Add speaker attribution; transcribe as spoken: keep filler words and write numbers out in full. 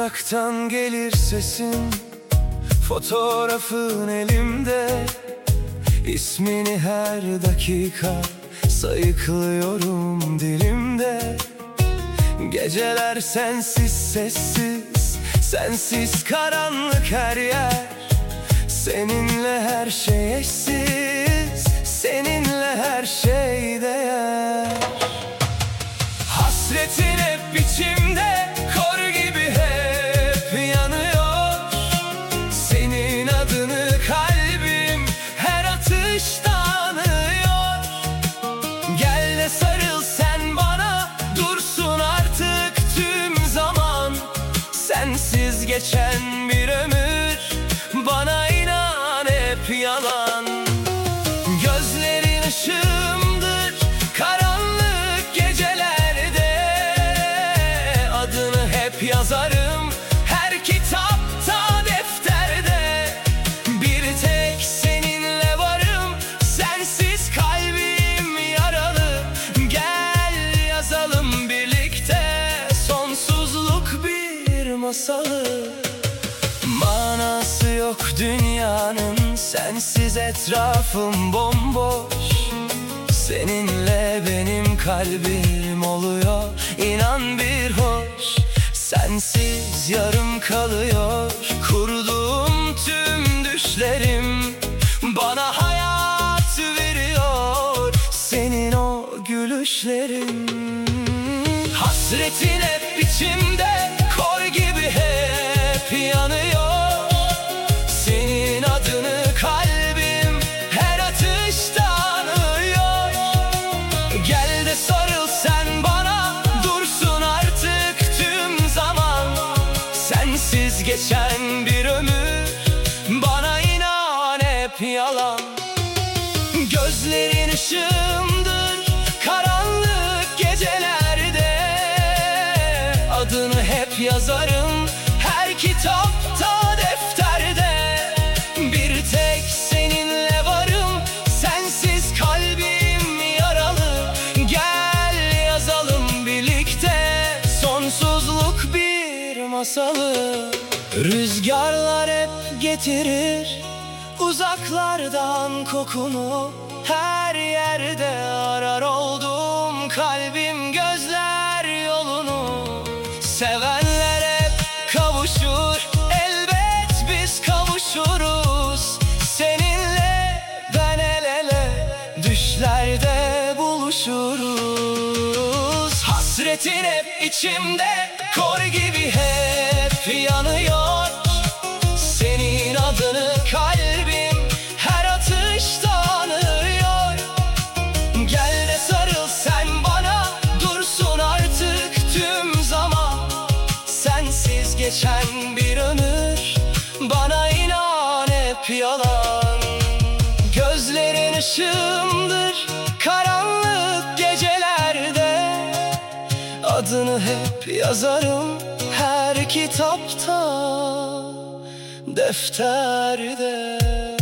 Speaker 1: Uzaktan gelir sesin, fotoğrafın elimde. İsmini her dakika sayıklıyorum dilimde. Geceler sensiz sessiz, sensiz karanlık her yer. Seninle her şey eşsiz, seninle her şey değer. Hasretin hep içimde, kor gibi hep yanıyor. Senin adını kalbim her atışta anıyor. Gel de sarıl sen bana, dursun artık tüm zaman. Sensiz geçen bir ömür, bana inan hep yalan. Gözlerin ışığımdır karanlık gecelerde. Adını hep yazarım her kitapta, defterde. Bir tek seninle varım, sensiz kalbim yaralı. Gel yazalım birlikte sonsuzluk bir masalı. Manası yok dünyanın, sensiz etrafım bomboş. Seninle benim kalbim oluyor inan bir hoş. Sensiz yarım kalıyor kurduğum tüm düşlerim. Bana hayat veriyor senin o gülüşlerin. Hasretin hep içimde, kor gibi hep yanıyor. Senin adını kalbim her atışta anıyor. Gel de sarıl sen bana, dursun artık tüm zaman. Sensiz geçen bir ömür, bana inan hep yalan. Gözlerin ışığımdır karanlık gecelerde. Adını hep yazarım her kitapta, defterde. Bir tek seninle varım, sensiz kalbim yaralı. Gel yazalım birlikte sonsuzluk bir masalı. Rüzgarlar hep getirir uzaklardan kokunu. Her yerde arar oldum kalbim, gözler yolunu. Sevenler hep kavuşur, elbet biz kavuşuruz. Seninle ben el ele, düşlerde buluşuruz. Hasretin hep içimde, kor gibi hep yanıyor. Senin adını kalbim her atışta anıyor. Gel de sarıl sen bana, dursun artık tüm zaman. Sensiz geçen bir ömür, bana inan hep yalan. Gözlerin ışığımdır karanlık gecelerde. Adını hep yazarım her kitapta, defterde.